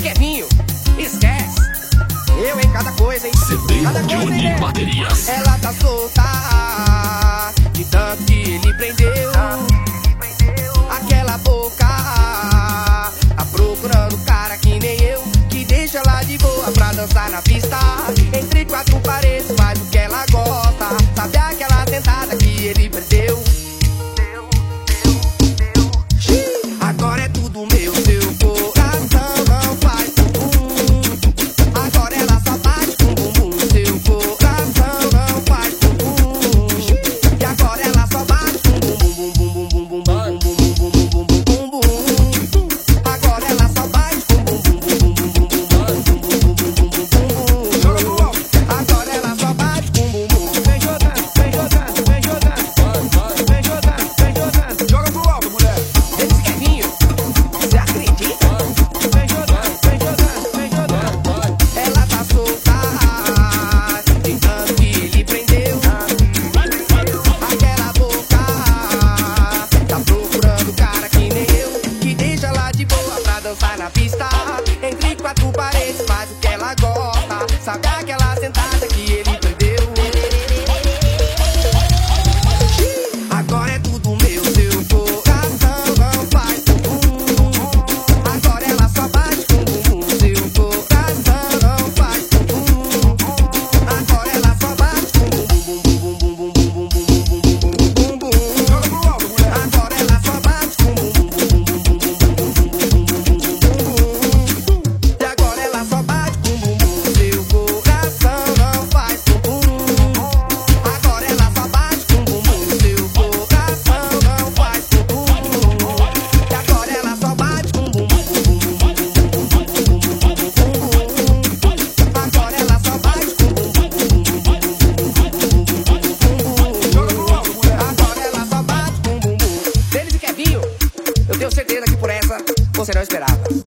Kevinho, esquece. Eu em cada coisa, hein? Cada coisa, hein, né? Baterias. Ela tá solta de tanto que ele prendeu. Aquela boca tá procurando cara que nem eu, que deixa ela de boa pra dançar na pista. Entre quatro paredes faz o que ela gosta. Sabe aquela sentada que ele perdeu? Agora é tudo meu, seu coração não faz bumbum. Agora ela só bate com bumbum. Seu coração não faz bumbum. E agora ela só bate com bumbum, bumbum, bumbum, bumbum, bumbum, bumbum, bumbum, bumbum. Agora ela só bate com bumbum, bumbum, bumbum, bumbum, bumbum, bumbum, bumbum. Agora ela só bate com bumbum. Vem jogando, vem jogando, vem jogando. Vem jogando, vem jogando. Joga pro alto, mulher. Esse Kevinho, você acredita? Vem jogando, vem jogando, vem jogando. Ela tá solta de tanto que ele prendeu. Aquela boca tá procurando cara que nem eu, que deixa ela de boa pra dançar na pista. Entre quatro paredes faz o que ela gosta. Sabe aquela sentada que ele perdeu? Agora é tudo meu, seu coração não faz bumbum. Agora ela só bate com bumbum. Seu coração não faz bumbum. Agora ela só bate com bumbum, bumbum, bumbum, bumbum, bumbum, bumbum, bumbum. Joga pro alto, mulher. Agora ela só bate com bumbum, bumbum, bumbum, bumbum, bumbum, bumbum, bumbum. E agora ela só bate com bumbum. Seu coração não faz bumbum. Agora ela só bate com bumbum. Seu coração não faz bumbum. E agora ela só bate com bumbum, bumbum, bumbum, bumbum, bumbum, bumbum, bumbum. Agora ela só bate com bumbum, bumbum, bumbum, bumbum, bumbum, bumbum. Joga pro alto, mulher. Agora ela só bate com bumbum. Denis e Kevinho, eu tenho certeza que por essa você não esperava.